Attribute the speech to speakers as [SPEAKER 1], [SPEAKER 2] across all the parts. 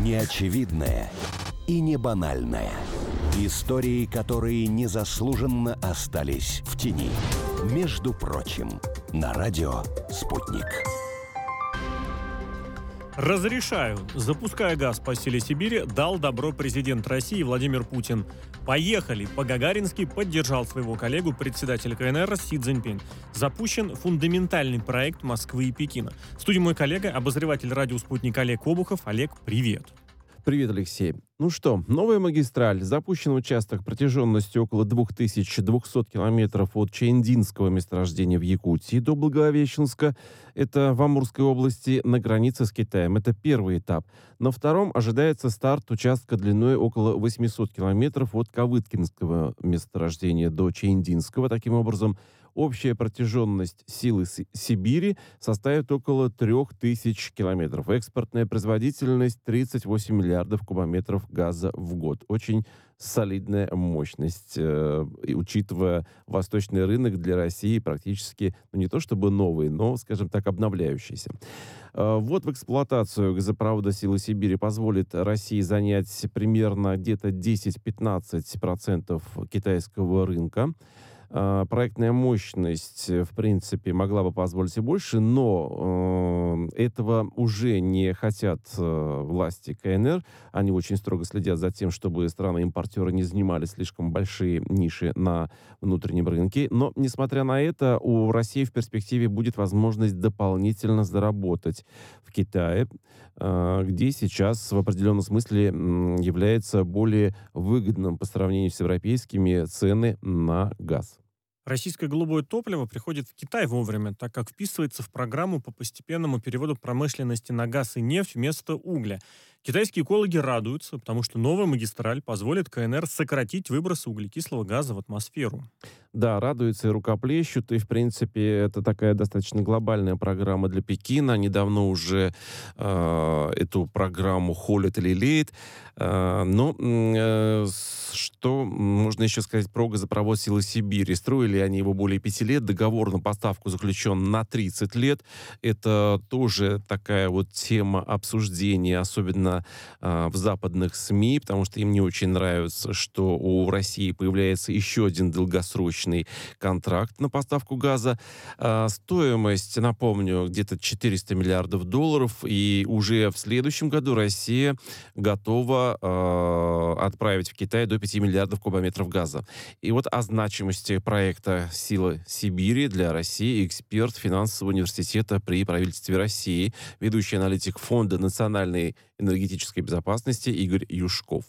[SPEAKER 1] Неочевидное и не банальное. Истории, которые незаслуженно остались в тени. Между прочим, на радио «Спутник».
[SPEAKER 2] Разрешаю. Запуская газ по силе Сибири, дал добро президент России Владимир Путин. Поехали! По-гагарински поддержал своего коллегу, председателя КНР Си Цзиньпин. Запущен фундаментальный проект Москвы и Пекина. В студии мой коллега, обозреватель радио «Спутник» Олег Обухов. Олег, привет!
[SPEAKER 3] Привет, Алексей. Ну что, новая магистраль. Запущен участок протяженностью около 2200 километров от Чаиндинского месторождения в Якутии до Благовещенска. Это в Амурской области на границе с Китаем. Это первый этап. На втором ожидается старт участка длиной около 800 километров от Кавыткинского месторождения до Чаиндинского. Таким образом, общая протяженность силы Сибири составит около 3000 километров. Экспортная производительность 38 миллиардов кубометров газа в год. Очень солидная мощность, учитывая восточный рынок для России практически, не то чтобы новый, но, скажем так, обновляющийся. Вот в эксплуатацию газопровода «Силы Сибири» позволит России занять примерно где-то 10-15% китайского рынка. Проектная мощность, в принципе, могла бы позволить и больше, но этого уже не хотят власти КНР. Они очень строго следят за тем, чтобы страны-импортеры не занимали слишком большие ниши на внутреннем рынке. Но, несмотря на это, у России в перспективе будет возможность дополнительно заработать в Китае, где сейчас в определенном смысле является более выгодным по сравнению с европейскими цены на газ.
[SPEAKER 2] Российское голубое топливо приходит в Китай вовремя, так как вписывается в программу по постепенному переводу промышленности на газ и нефть вместо угля. Китайские экологи радуются, потому что новая магистраль позволит КНР сократить выбросы углекислого газа в атмосферу.
[SPEAKER 3] Да, радуются и рукоплещут, и, в принципе, это такая достаточно глобальная программа для Пекина. Недавно уже эту программу холят и лелеет. Что можно еще сказать про газопровод «Силы Сибири»? Строили они его более 5 лет. Договор на поставку заключен на 30 лет. Это тоже такая вот тема обсуждения, особенно в западных СМИ, потому что им не очень нравится, что у России появляется еще один долгосрочный контракт на поставку газа. Стоимость, напомню, где-то $400 миллиардов, и уже в следующем году Россия готова отправить в Китай до 5 миллиардов кубометров газа. И вот о значимости проекта «Силы Сибири» для России эксперт финансового университета при правительстве России, ведущий аналитик Фонда национальной энергетической безопасности Игорь Юшков.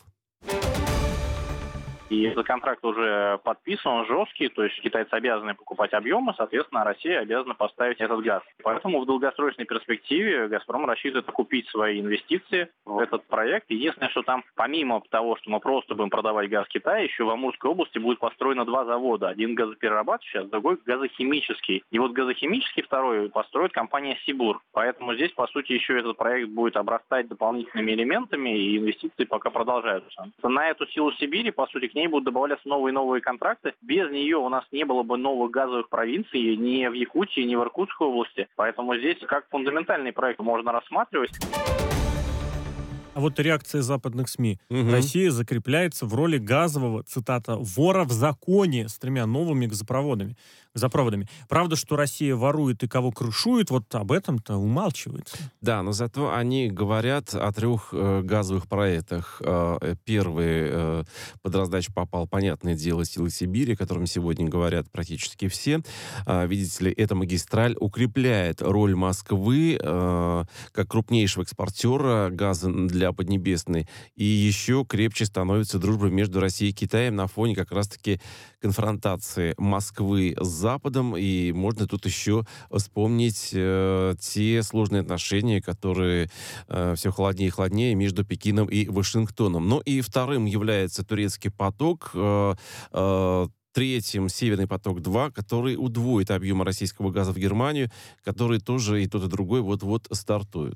[SPEAKER 4] И этот контракт уже подписан, он жесткий, то есть китайцы обязаны покупать объемы, соответственно, Россия обязана поставить этот газ. Поэтому в долгосрочной перспективе «Газпром» рассчитывает окупить свои инвестиции в этот проект. Единственное, что там, помимо того, что мы просто будем продавать газ Китаю, еще в Амурской области будет построено 2 завода. Один газоперерабатывающий, а другой газохимический. И вот газохимический второй построит компания «Сибур». Поэтому здесь, по сути, еще этот проект будет обрастать дополнительными элементами, и инвестиции пока продолжаются. На эту «Силу Сибири», по сути, к ней будут добавляться новые и новые контракты. Без нее у нас не было бы новых газовых провинций ни в Якутии, ни в Иркутской области. Поэтому здесь как фундаментальный проект можно рассматривать.
[SPEAKER 2] А вот реакция западных СМИ. Россия закрепляется в роли газового, цитата, «вора в законе» с 3 новыми газопроводами. Правда, что Россия ворует и кого крышует, вот об этом-то умалчивается.
[SPEAKER 3] Да, но зато они говорят о 3 газовых проектах. Первый под раздачу попал, понятное дело, «Силы Сибири», о котором сегодня говорят практически все. Видите ли, эта магистраль укрепляет роль Москвы как крупнейшего экспортера газа для Поднебесной. И еще крепче становится дружба между Россией и Китаем на фоне как раз-таки конфронтации Москвы с Западом. И можно тут еще вспомнить те сложные отношения, которые все холоднее и холоднее между Пекином и Вашингтоном. Ну и вторым является турецкий поток. Третьим «Северный поток-2», который удвоит объемы российского газа в Германию, который тоже и тот, и другой вот-вот стартуют.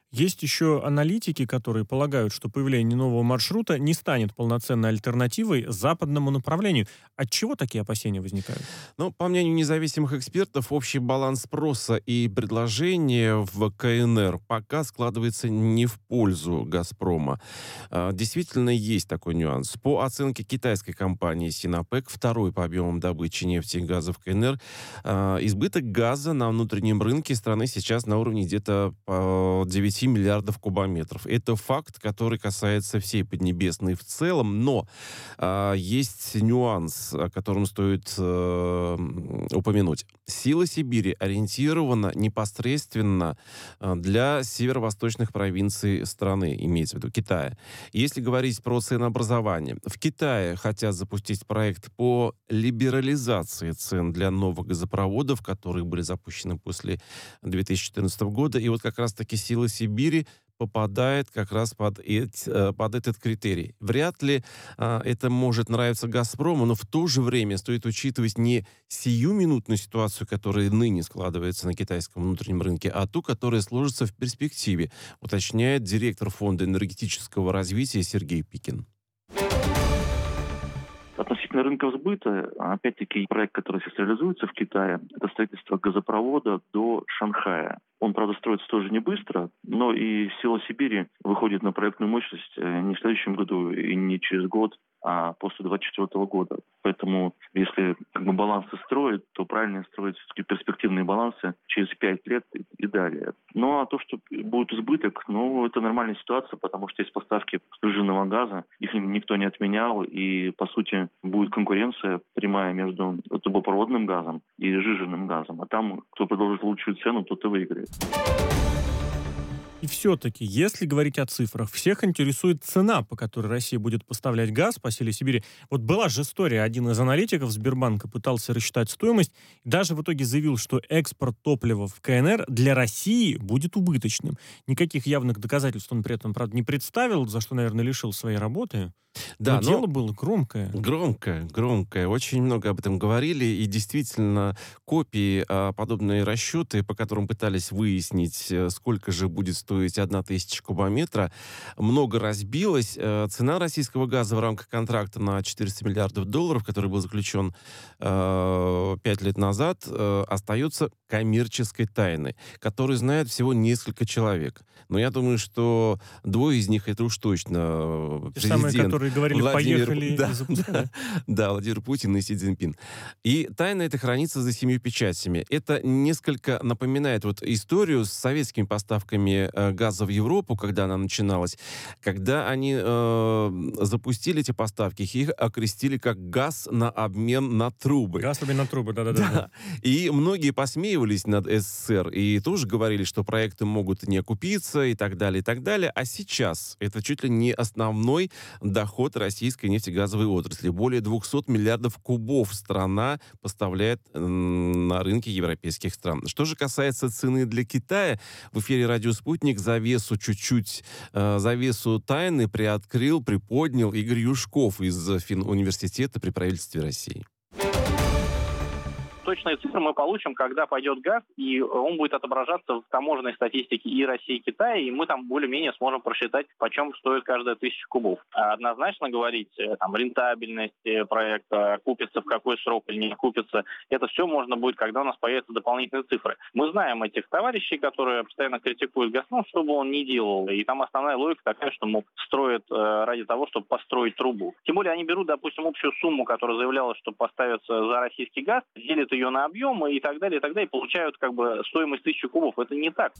[SPEAKER 2] Есть еще аналитики, которые полагают, что появление нового маршрута не станет полноценной альтернативой западному направлению. От чего такие опасения возникают?
[SPEAKER 3] Ну, по мнению независимых экспертов, общий баланс спроса и предложения в КНР пока складывается не в пользу «Газпрома». Действительно, есть такой нюанс. По оценке китайской компании «Синопек», второй по объемам добычи нефти и газа в КНР, избыток газа на внутреннем рынке страны сейчас на уровне где-то 9 миллиардов кубометров. Это факт, который касается всей Поднебесной в целом, но есть нюанс, о котором стоит упомянуть. «Сила Сибири» ориентирована непосредственно для северо-восточных провинций страны, имеется в виду Китая. Если говорить про ценообразование, в Китае хотят запустить проект по либерализации цен для новых газопроводов, которые были запущены после 2014 года. И вот как раз-таки «Сила Сибири» попадает как раз под этот критерий. Вряд ли это может нравиться «Газпрому», но в то же время стоит учитывать не сиюминутную ситуацию, которая ныне складывается на китайском внутреннем рынке, а ту, которая сложится в перспективе, уточняет директор Фонда энергетического развития Сергей Пикин.
[SPEAKER 5] Относительно рынка сбыта, опять-таки, проект, который сейчас реализуется в Китае, это строительство газопровода до Шанхая. Он, правда, строится тоже не быстро, но и «Сила Сибири» выходит на проектную мощность не в следующем году и не через год, а после 2024 года. Поэтому, если балансы строить, то правильно строить все-таки перспективные балансы через 5 лет и далее. Ну, а то, что будет избыток, это нормальная ситуация, потому что есть поставки сжиженного газа, их никто не отменял, и, по сути, будет конкуренция прямая между трубопроводным газом и сжиженным газом. А там, кто предложит лучшую цену, тот и выиграет.
[SPEAKER 2] И все-таки, если говорить о цифрах, всех интересует цена, по которой Россия будет поставлять газ по «Силе Сибири». Вот была же история, один из аналитиков Сбербанка пытался рассчитать стоимость, и даже в итоге заявил, что экспорт топлива в КНР для России будет убыточным. Никаких явных доказательств он при этом, правда, не представил, за что, наверное, лишил своей работы.
[SPEAKER 3] Да,
[SPEAKER 2] но дело было громкое.
[SPEAKER 3] Громкое. Очень много об этом говорили. И действительно, копии, подобные расчеты, по которым пытались выяснить, сколько же будет стоить 1000 кубометра, много разбилось. Цена российского газа в рамках контракта на 400 миллиардов долларов, который был заключен 5 лет назад, остается коммерческой тайной, которую знает всего несколько человек. Но я думаю, что 2 из них это уж точно президент.
[SPEAKER 2] Самые, которые говорили, поехали и запускали.
[SPEAKER 3] Да, Владимир Путин и Си Цзиньпин. И тайна эта хранится за 7 печатями. Это несколько напоминает историю с советскими поставками газа в Европу, когда она начиналась. Когда они запустили эти поставки, их окрестили как газ на обмен на трубы.
[SPEAKER 2] Газ на обмен на трубы, да.
[SPEAKER 3] И многие посмеивались над СССР и тоже говорили, что проекты могут не окупиться и так далее, и так далее. А сейчас это чуть ли не основной доход российской нефтегазовой отрасли. Более 200 миллиардов кубов страна поставляет на рынке европейских стран. Что же касается цены для Китая, в эфире «Радио Спутник» завесу тайны приподнял Игорь Юшков из Финуниверситета при правительстве России.
[SPEAKER 4] Точные цифры мы получим, когда пойдет газ, и он будет отображаться в таможенной статистике и России, и Китая, и мы там более-менее сможем просчитать, почем стоит каждая 1000 кубов. А однозначно говорить, рентабельность проекта, окупится в какой срок или не окупится, это все можно будет, когда у нас появятся дополнительные цифры. Мы знаем этих товарищей, которые постоянно критикуют «Газпром», что бы он ни делал, и там основная логика такая, что, строят ради того, чтобы построить трубу. Тем более они берут, допустим, общую сумму, которая заявлялась, что поставится за российский газ, делят ее на объемы и так далее, и получают стоимость 1000 кубов. Это не так.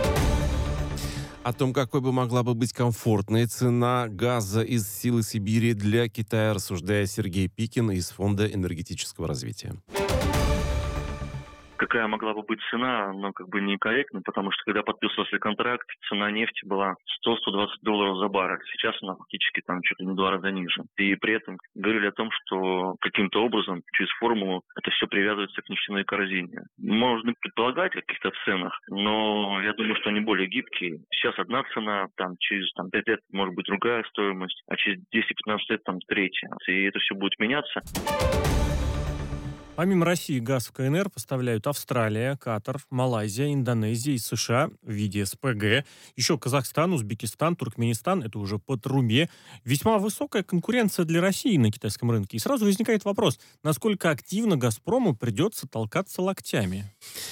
[SPEAKER 3] О том, какой бы могла бы быть комфортная цена газа из «Силы Сибири» для Китая, рассуждает Сергей Пикин из Фонда энергетического развития.
[SPEAKER 5] Какая могла бы быть цена, некорректно, потому что когда подписывался контракт, цена нефти была $100-120 за баррель. Сейчас она фактически чуть ли не в 2 раза ниже. И при этом говорили о том, что каким-то образом через формулу это все привязывается к нефтяной корзине. Можно предполагать о каких-то ценах, но я думаю, что они более гибкие. Сейчас одна цена, через 5 лет может быть другая стоимость, а через 10-15 лет третья. И это все будет меняться.
[SPEAKER 2] Помимо России газ в КНР поставляют Австралия, Катар, Малайзия, Индонезия и США в виде СПГ. Еще Казахстан, Узбекистан, Туркменистан, это уже по трубе. Весьма высокая конкуренция для России на китайском рынке. И сразу возникает вопрос, насколько активно «Газпрому» придется толкаться локтями?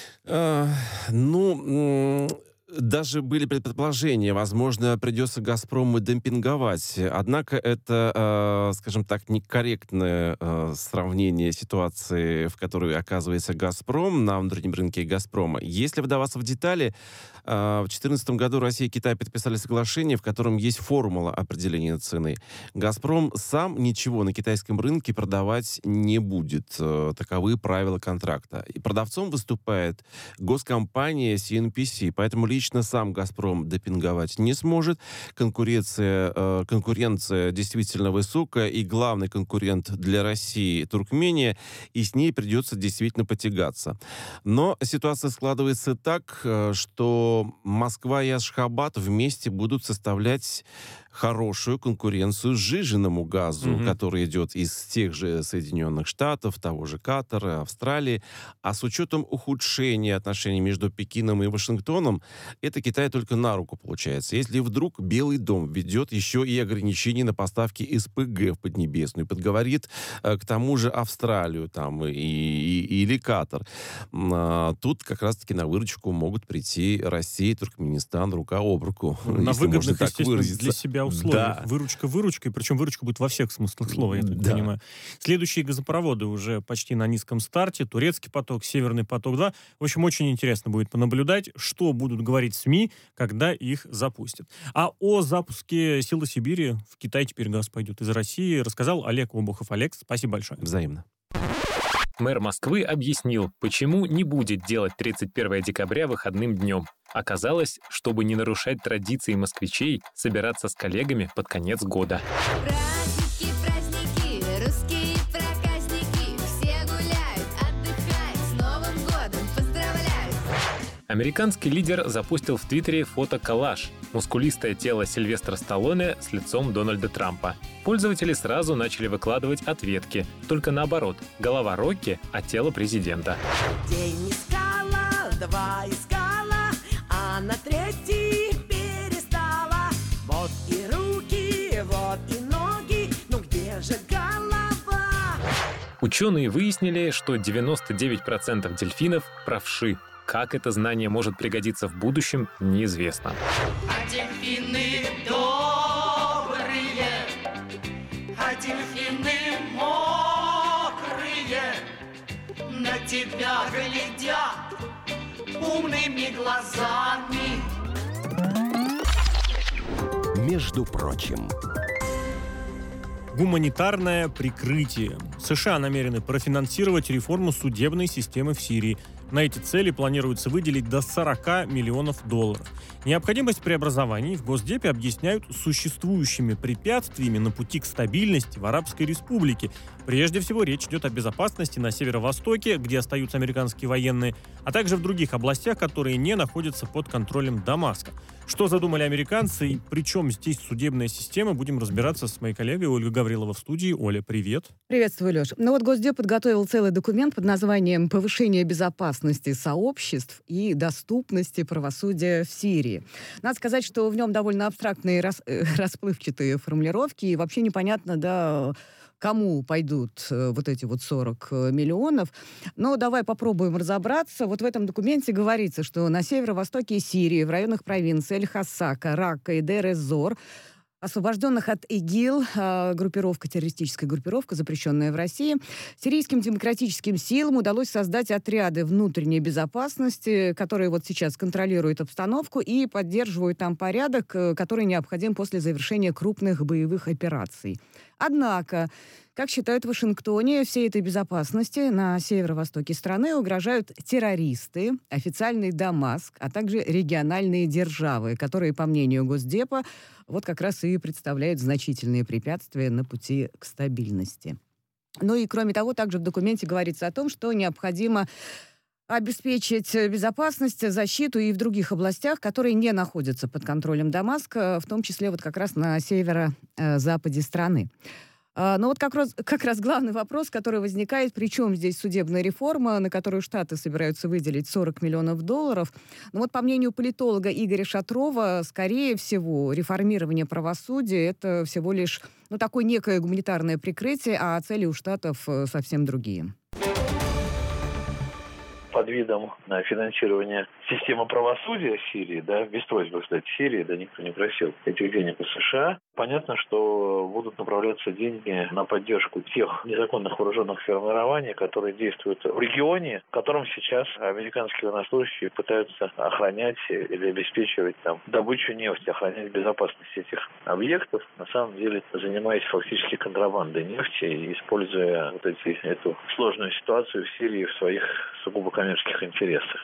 [SPEAKER 3] Даже были предположения, возможно, придется «Газпрому» демпинговать. Однако это, скажем так, некорректное сравнение ситуации, в которой оказывается «Газпром» на внутреннем рынке «Газпрома». Если вдаваться в детали, в 2014 году Россия и Китай подписали соглашение, в котором есть формула определения цены. «Газпром» сам ничего на китайском рынке продавать не будет. Таковы правила контракта. И продавцом выступает госкомпания CNPC, поэтому лично сам «Газпром» демпинговать не сможет. Конкуренция действительно высокая, и главный конкурент для России — Туркмения, и с ней придется действительно потягаться. Но ситуация складывается так, что Москва и Ашхабад вместе будут составлять хорошую конкуренцию сжиженному газу, который идет из тех же Соединенных Штатов, того же Катара, Австралии. А с учетом ухудшения отношений между Пекином и Вашингтоном, это Китай только на руку получается. Если вдруг Белый дом введет еще и ограничения на поставки СПГ в Поднебесную, подговорит к тому же Австралию там, или Катар, тут как раз-таки на выручку могут прийти Россия и Туркменистан рука об руку.
[SPEAKER 2] На выгодных, естественно, для себя условиях.
[SPEAKER 3] Да.
[SPEAKER 2] Выручка выручкой, причем выручка будет во всех смыслах слова, я так понимаю. Следующие газопроводы уже почти на низком старте. Турецкий поток, Северный поток-2. В общем, очень интересно будет понаблюдать, что будут говорить СМИ, когда их запустят. А о запуске «Силы Сибири» в Китай теперь газ пойдет из России, рассказал Олег Обухов. Олег, спасибо большое.
[SPEAKER 3] Взаимно.
[SPEAKER 6] Мэр Москвы объяснил, почему не будет делать 31 декабря выходным днем. Оказалось, чтобы не нарушать традиции москвичей собираться с коллегами под конец года.
[SPEAKER 7] Праздники, праздники, русские проказники, все гуляют, отдыхают, с Новым годом поздравляют.
[SPEAKER 6] Американский лидер запустил в Твиттере фото-коллаж. Мускулистое тело Сильвестра Сталлоне с лицом Дональда Трампа. Пользователи сразу начали выкладывать ответки. Только наоборот. Голова Рокки, а тело президента.
[SPEAKER 8] День искала, два искала, а на третий перестала. Вот и руки, вот и ноги, ну где же голова?
[SPEAKER 6] Ученые выяснили, что 99% дельфинов правши. Как это знание может пригодиться в будущем, неизвестно.
[SPEAKER 9] А дельфины добрые, а дельфины мокрые, на тебя глядят умными глазами.
[SPEAKER 1] Между прочим.
[SPEAKER 2] Гуманитарное прикрытие. США намерены профинансировать реформу судебной системы в Сирии. На эти цели планируется выделить до $40 миллионов. Необходимость преобразований в Госдепе объясняют существующими препятствиями на пути к стабильности в Арабской Республике. Прежде всего, речь идет о безопасности на северо-востоке, где остаются американские военные, а также в других областях, которые не находятся под контролем Дамаска. Что задумали американцы и при чем здесь судебная система, будем разбираться с моей коллегой Ольгой Гавриловой в студии. Оля, привет.
[SPEAKER 10] Приветствую, Леш. Госдеп подготовил целый документ под названием «Повышение безопасности сообществ и доступности правосудия в Сирии». Надо сказать, что в нем довольно абстрактные расплывчатые формулировки, и вообще непонятно, кому пойдут вот эти 40 миллионов. Но давай попробуем разобраться. Вот в этом документе говорится, что на северо-востоке Сирии, в районах провинций Эль-Хасака, Рака и Дейр-эз-Зор, освобожденных от ИГИЛ, террористическая группировка, запрещенная в России, сирийским демократическим силам удалось создать отряды внутренней безопасности, которые сейчас контролируют обстановку и поддерживают там порядок, который необходим после завершения крупных боевых операций. Однако, как считают в Вашингтоне, всей этой безопасности на северо-востоке страны угрожают террористы, официальный Дамаск, а также региональные державы, которые, по мнению Госдепа, как раз и представляют значительные препятствия на пути к стабильности. И, кроме того, также в документе говорится о том, что необходимо обеспечить безопасность, защиту и в других областях, которые не находятся под контролем Дамаска, в том числе как раз на северо-западе страны. Но вот как раз главный вопрос, который возникает, при чем здесь судебная реформа, на которую Штаты собираются выделить $40 миллионов. Но вот по мнению политолога Игоря Шатрова, скорее всего, реформирование правосудия — это всего лишь такое некое гуманитарное прикрытие, а цели у Штатов совсем другие.
[SPEAKER 11] Под видом финансирования системы правосудия Сирии, без просьбы, кстати, Сирии, никто не просил этих денег из США. Понятно, что будут направляться деньги на поддержку тех незаконных вооруженных формирований, которые действуют в регионе, в котором сейчас американские военнослужащие пытаются охранять или обеспечивать добычу нефти, охранять безопасность этих объектов, на самом деле занимаясь фактически контрабандой нефти и используя эту сложную ситуацию в Сирии в своих сугубо коммерческих интересах.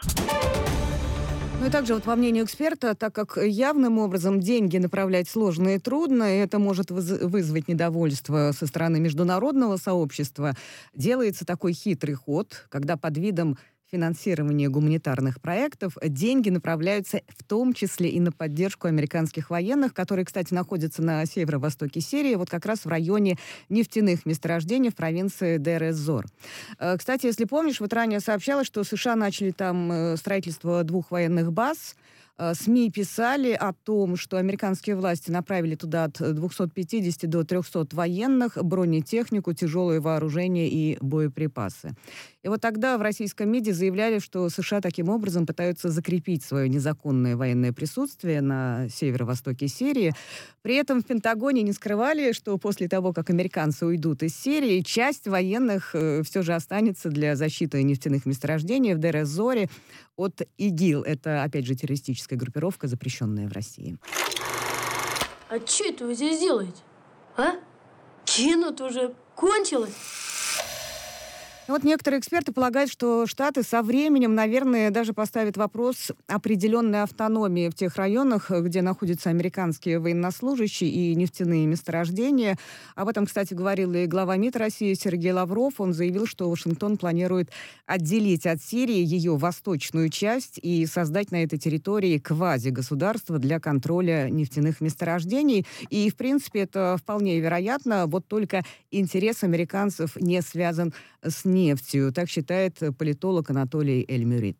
[SPEAKER 10] И также, по мнению эксперта, так как явным образом деньги направлять сложно и трудно, и это может вызвать недовольство со стороны международного сообщества, делается такой хитрый ход, когда под видом финансирования гуманитарных проектов деньги направляются в том числе и на поддержку американских военных, которые, кстати, находятся на северо-востоке Сирии, как раз в районе нефтяных месторождений в провинции Дейр-эз-Зор. Кстати, если помнишь, ранее сообщалось, что США начали там строительство 2 военных баз. СМИ писали о том, что американские власти направили туда от 250 до 300 военных, бронетехнику, тяжелое вооружение и боеприпасы. И тогда в российском МИДе заявляли, что США таким образом пытаются закрепить свое незаконное военное присутствие на северо-востоке Сирии. При этом в Пентагоне не скрывали, что после того, как американцы уйдут из Сирии, часть военных все же останется для защиты нефтяных месторождений в Дейр-эз-Зоре от ИГИЛ. Это, опять же, террористическая группировка, запрещенная в России.
[SPEAKER 12] А что это вы здесь делаете? А? Кино-то уже кончилось?
[SPEAKER 10] Некоторые эксперты полагают, что Штаты со временем, наверное, даже поставят вопрос определенной автономии в тех районах, где находятся американские военнослужащие и нефтяные месторождения. Об этом, кстати, говорил и глава МИД России Сергей Лавров. Он заявил, что Вашингтон планирует отделить от Сирии ее восточную часть и создать на этой территории квазигосударство для контроля нефтяных месторождений. И, в принципе, это вполне вероятно, только интерес американцев не связан с нефтью. Так считает политолог Анатолий Эль-Мюрид.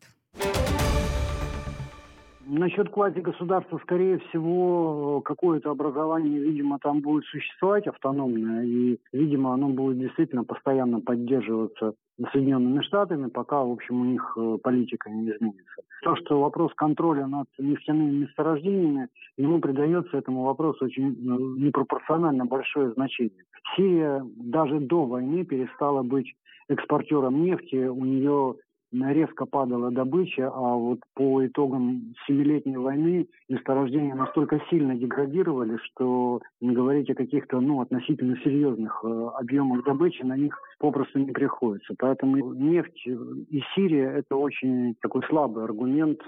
[SPEAKER 13] Насчет квазигосударства, скорее всего, какое-то образование, видимо, там будет существовать автономное, и, видимо, оно будет действительно постоянно поддерживаться Соединенными Штатами, пока, в общем, у них политика не изменится. То, что вопрос контроля над нефтяными месторождениями, ему придается этому вопросу очень непропорционально большое значение. Сирия даже до войны перестала быть экспортером нефти, у нее резко падала добыча, а по итогам 7-летней войны месторождения настолько сильно деградировали, что не говорить о каких-то относительно серьезных объемах добычи на них попросту не приходится. Поэтому нефть и Сирия — это очень такой слабый аргумент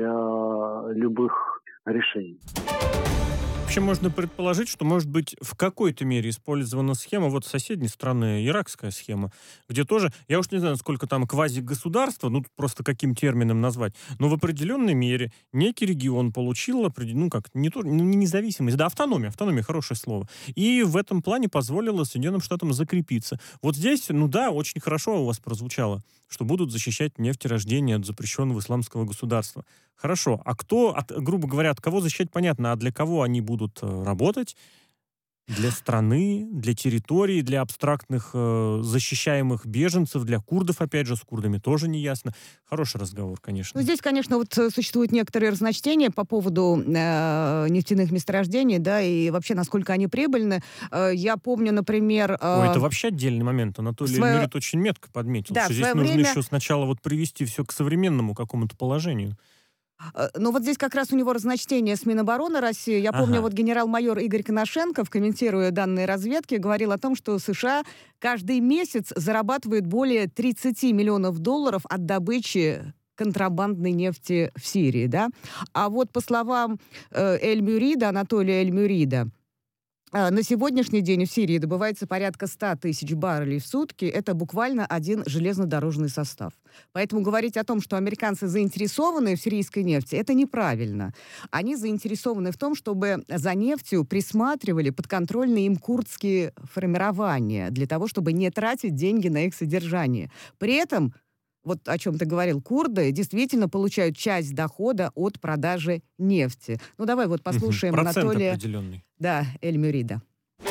[SPEAKER 13] для любых решений.
[SPEAKER 2] Вообще можно предположить, что, может быть, в какой-то мере использована схема соседней страны, иракская схема, где тоже, я уж не знаю, сколько там квазигосударства, просто каким термином назвать, но в определенной мере некий регион получил, не независимость, автономия хорошее слово, и в этом плане позволило Соединенным Штатам закрепиться. Здесь, очень хорошо у вас прозвучало, что будут защищать нефтерождение от запрещенного исламского государства. Хорошо, а грубо говоря, от кого защищать, понятно, а для кого они будут работать? Для страны, для территории, для абстрактных защищаемых беженцев, для курдов, опять же, с курдами тоже не ясно. Хороший разговор, конечно.
[SPEAKER 10] Здесь, конечно, существуют некоторые разночтения по поводу нефтяных месторождений, и вообще, насколько они прибыльны. Я помню, например...
[SPEAKER 2] это вообще отдельный момент. Анатолий Эль-Мюрид очень метко подметил, что здесь нужно еще сначала привести все к современному какому-то положению.
[SPEAKER 10] Но здесь как раз у него разночтение с Минобороны России. Я помню, генерал-майор Игорь Коношенков, комментируя данные разведки, говорил о том, что США каждый месяц зарабатывают более $30 миллионов от добычи контрабандной нефти в Сирии, А по словам Эль-Мюрида, Анатолия Эль-Мюрида, На сегодняшний день в Сирии добывается порядка 100 тысяч баррелей в сутки. Это буквально один железнодорожный состав. Поэтому говорить о том, что американцы заинтересованы в сирийской нефти, это неправильно. Они заинтересованы в том, чтобы за нефтью присматривали подконтрольные им курдские формирования, для того, чтобы не тратить деньги на их содержание. При этом, вот о чем ты говорил, курды действительно получают часть дохода от продажи нефти. Ну, давай вот послушаем
[SPEAKER 2] Процент
[SPEAKER 10] Анатолия...
[SPEAKER 2] определенный.
[SPEAKER 10] Да, Эль-Мюрида.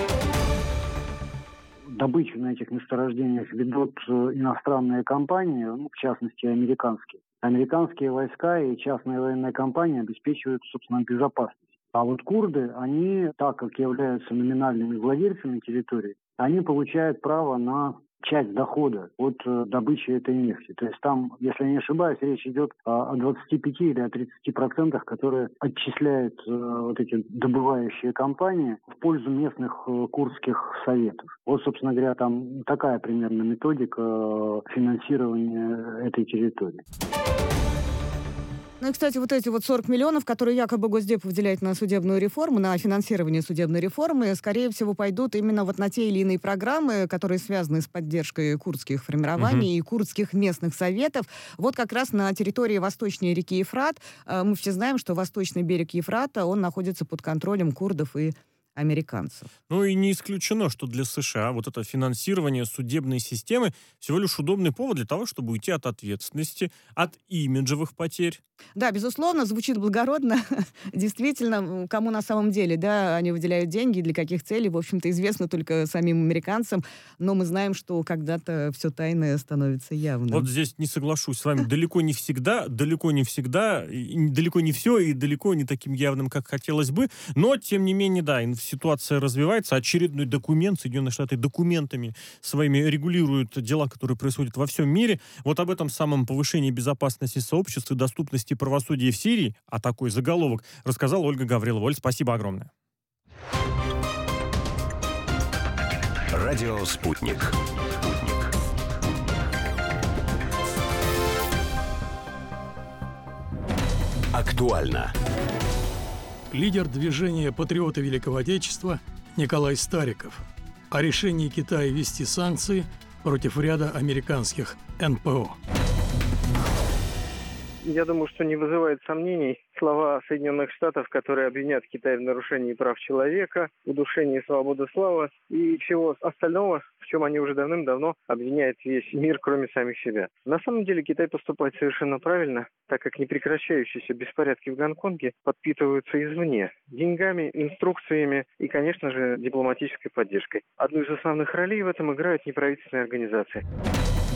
[SPEAKER 13] Добычу на этих месторождениях ведут иностранные компании, ну, в частности, американские. Американские войска и частные военные компании обеспечивают, собственно, безопасность. А вот курды, они, так как являются номинальными владельцами территории, они получают право на часть дохода от добычи этой нефти. То есть там, если я не ошибаюсь, речь идет о 25 или о 30%, которые отчисляют вот эти добывающие компании в пользу местных курдских советов. Вот, собственно говоря, там такая примерно методика финансирования этой территории.
[SPEAKER 10] Ну и, кстати, вот эти вот 40 миллионов, которые якобы Госдеп выделяет на судебную реформу, на финансирование судебной реформы, скорее всего, пойдут именно вот на те или иные программы, которые связаны с поддержкой курдских формирований и курдских местных советов. Вот как раз на территории восточной реки Ефрат. Мы все знаем, что восточный берег Ефрата, он находится под контролем курдов и американцев.
[SPEAKER 2] Ну и не исключено, что для США вот это финансирование судебной системы всего лишь удобный повод для того, чтобы уйти от ответственности, от имиджевых потерь.
[SPEAKER 10] Да, безусловно, звучит благородно. Действительно, кому на самом деле, да, они выделяют деньги, для каких целей, в общем-то, известно только самим американцам, но мы знаем, что когда-то все тайное становится явным.
[SPEAKER 2] Вот здесь не соглашусь с вами. Далеко не всегда, и далеко не все, и далеко не таким явным, как хотелось бы, но, тем не менее, да, ситуация развивается. Очередной документ, Соединенные Штаты документами своими регулируют дела, которые происходят во всем мире. Вот об этом самом повышении безопасности сообщества и доступности правосудия в Сирии, а такой заголовок, рассказала Ольга Гаврилова. Оль, спасибо огромное.
[SPEAKER 1] Радио «Спутник». Актуально.
[SPEAKER 14] Лидер движения «Патриоты Великого Отечества» Николай Стариков о решении Китая ввести санкции против ряда американских НПО.
[SPEAKER 15] Я думаю, что не вызывает сомнений слова Соединенных Штатов, которые обвинят Китай в нарушении прав человека, удушении свободы слова и всего остального, в чем они уже давным-давно обвиняют весь мир, кроме самих себя. На самом деле Китай поступает совершенно правильно, так как непрекращающиеся беспорядки в Гонконге подпитываются извне деньгами, инструкциями и, конечно же, дипломатической поддержкой. Одну из основных ролей в этом играют неправительственные организации.